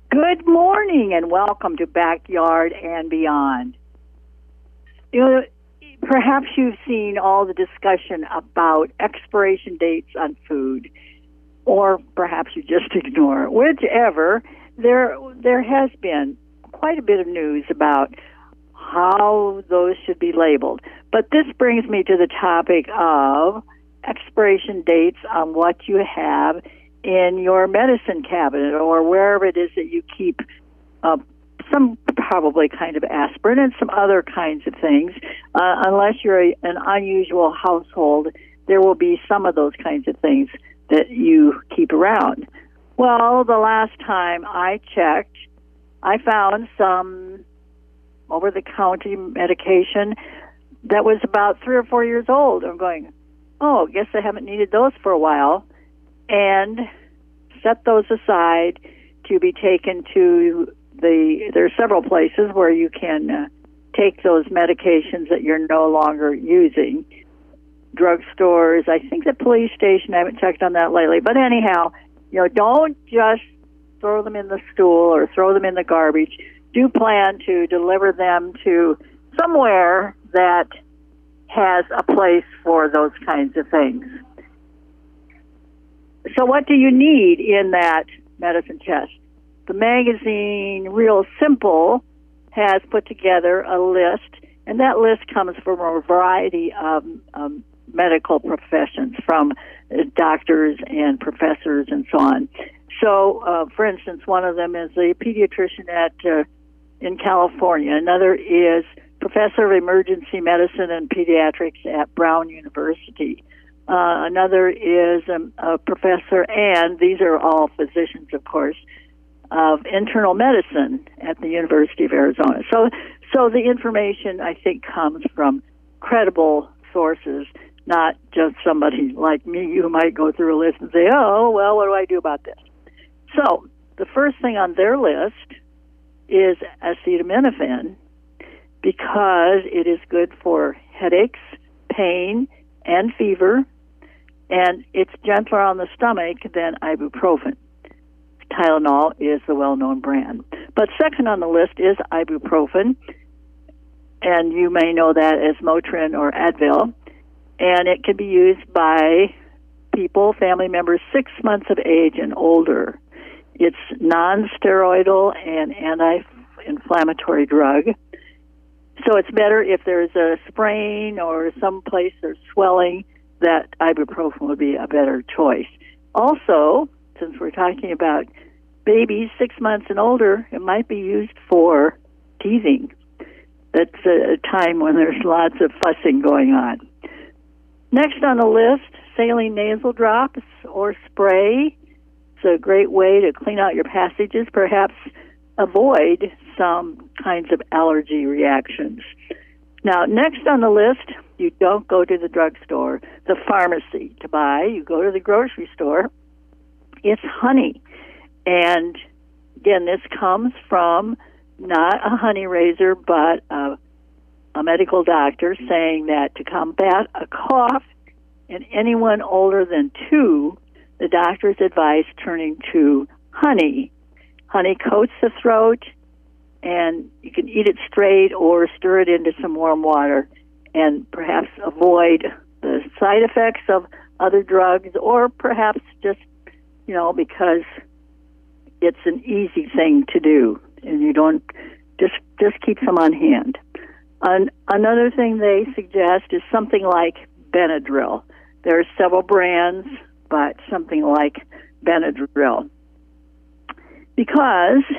Good morning and welcome to Backyard and Beyond. You know, perhaps you've seen all the discussion about expiration dates on food, or perhaps you just ignore it. Whichever, there has been quite a bit of news about how those should be labeled. But this brings me to the topic of expiration dates on what you have in your medicine cabinet or wherever it is that you keep some probably kind of aspirin and some other kinds of things. Unless you're an unusual household, there will be some of those kinds of things that you keep around. Well, the last time I checked, I found some over-the-counter medication that was about 3 or 4 years old. I'm going, I guess I haven't needed those for a while, and set those aside to be taken to there are several places where you can take those medications that you're no longer using. Drugstores, I think the police station, I haven't checked on that lately. But anyhow, don't just throw them in the stool or throw them in the garbage. Do plan to deliver them to somewhere that has a place for those kinds of things. So what do you need in that medicine chest? The magazine, Real Simple, has put together a list, and that list comes from a variety of medical professions, from doctors and professors and so on. So, for instance, one of them is a pediatrician in California. Another is professor of emergency medicine and pediatrics at Brown University. Another is a professor, and these are all physicians, of course, of internal medicine at the University of Arizona. So the information, I think, comes from credible sources, not just somebody like me who might go through a list and say, what do I do about this? So the first thing on their list is acetaminophen, because it is good for headaches, pain, and fever, and it's gentler on the stomach than ibuprofen. Tylenol is the well-known brand. But second on the list is ibuprofen, and you may know that as Motrin or Advil, and it can be used by people, family members 6 months of age and older. It's non-steroidal and anti-inflammatory drug. So it's better if there's a sprain or someplace there's swelling, that ibuprofen would be a better choice. Also, since we're talking about babies 6 months and older, it might be used for teething. That's a time when there's lots of fussing going on. Next on the list, saline nasal drops or spray. It's a great way to clean out your passages, perhaps avoid some kinds of allergy reactions. Now, next on the list, you don't go to the drugstore, the pharmacy to buy. You go to the grocery store. It's honey. And again, this comes from not a honey raiser, but a medical doctor saying that to combat a cough in anyone older than 2, the doctors advise turning to honey. Honey coats the throat, and you can eat it straight or stir it into some warm water and perhaps avoid the side effects of other drugs, or perhaps just, because it's an easy thing to do and you don't just keep some on hand. Another thing they suggest is something like Benadryl. There are several brands, but something like Benadryl, because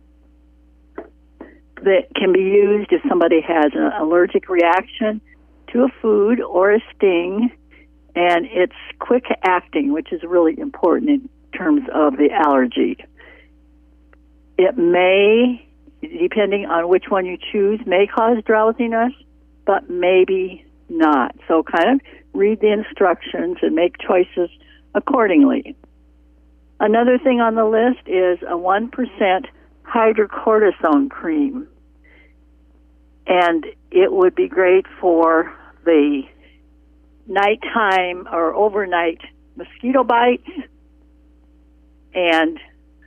that can be used if somebody has an allergic reaction to a food or a sting, and it's quick acting, which is really important in terms of the allergy. It may, depending on which one you choose, may cause drowsiness, but maybe not. So kind of read the instructions and make choices accordingly. Another thing on the list is a 1% hydrocortisone cream. And it would be great for the nighttime or overnight mosquito bites and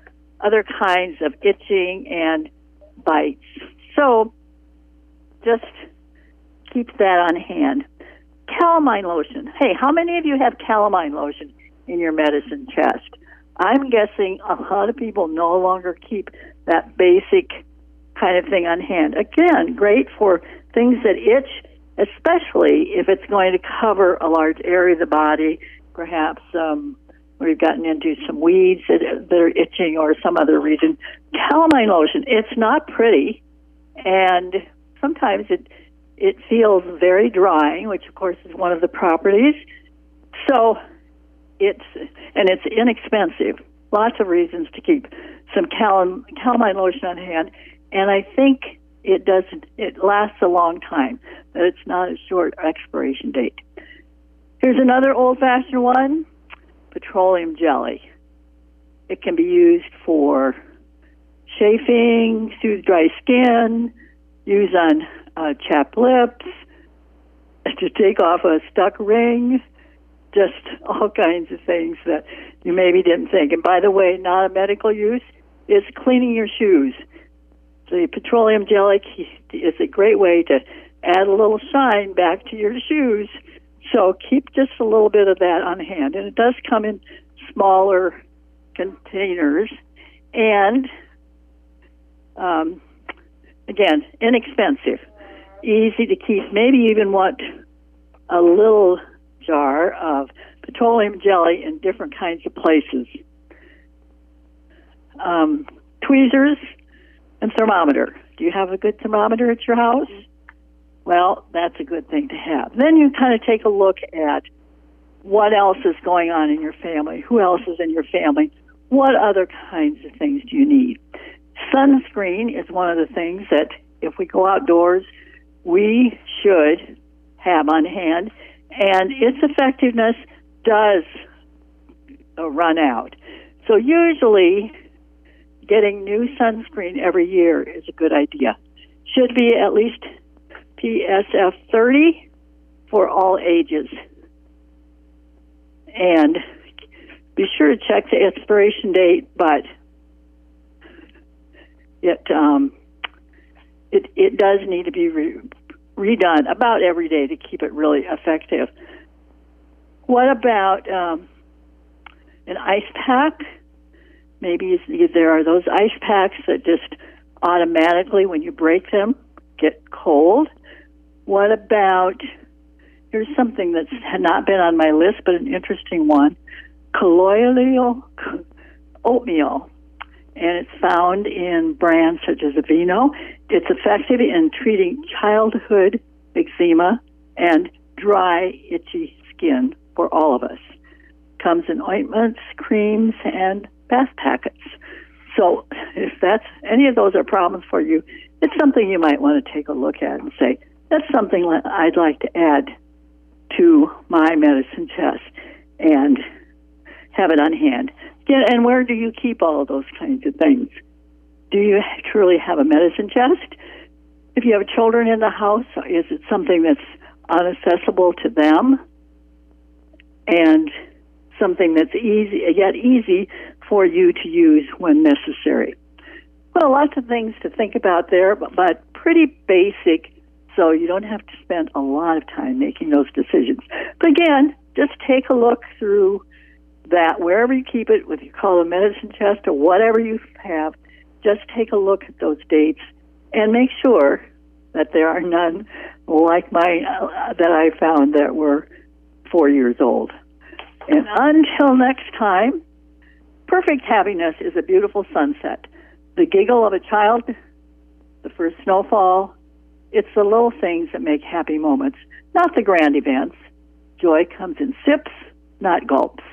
other kinds of itching and bites. So just keep that on hand. Calamine lotion. Hey, how many of you have calamine lotion in your medicine chest? I'm guessing a lot of people no longer keep that basic kind of thing on hand. Again, great for things that itch, especially if it's going to cover a large area of the body, perhaps we've gotten into some weeds that are itching or some other reason. Calamine lotion, it's not pretty, and sometimes it feels very drying, which of course is one of the properties. So it's inexpensive. Lots of reasons to keep some calamine lotion on hand, and I think it lasts a long time, that it's not a short expiration date. Here's another old-fashioned one, petroleum jelly. It can be used for chafing, soothe dry skin, use on chapped lips, to take off a stuck ring, just all kinds of things that you maybe didn't think. And by the way, not a medical use, it's cleaning your shoes. The petroleum jelly is a great way to add a little shine back to your shoes. So keep just a little bit of that on hand. And it does come in smaller containers. And, again, inexpensive, easy to keep. Maybe even want a little jar of petroleum jelly in different kinds of places. Tweezers and thermometer. Do you have a good thermometer at your house? Well, that's a good thing to have. Then you kind of take a look at what else is going on in your family. Who else is in your family? What other kinds of things do you need? Sunscreen is one of the things that if we go outdoors, we should have on hand, and its effectiveness does run out. So usually getting new sunscreen every year is a good idea. Should be at least PSF 30 for all ages. And be sure to check the expiration date, but it does need to be redone about every day to keep it really effective. What about an ice pack? Maybe there are those ice packs that just automatically, when you break them, get cold. What about, here's something that's not been on my list, but an interesting one, colloidal oatmeal. And it's found in brands such as Aveeno. It's effective in treating childhood eczema and dry, itchy skin for all of us. Comes in ointments, creams, and bath packets. So if that's any of those are problems for you, it's something you might want to take a look at and say, that's something I'd like to add to my medicine chest and have it on hand. And where do you keep all of those kinds of things? Do you truly have a medicine chest? If you have children in the house, is it something that's inaccessible to them and something that's easy for you to use when necessary? Well, lots of things to think about there, but pretty basic, so you don't have to spend a lot of time making those decisions. But again, just take a look through that wherever you keep it, whether you call it a medicine chest or whatever you have, just take a look at those dates and make sure that there are none like mine that I found that were 4 years old. And until next time, perfect happiness is a beautiful sunset. The giggle of a child, the first snowfall, it's the little things that make happy moments, not the grand events. Joy comes in sips, not gulps.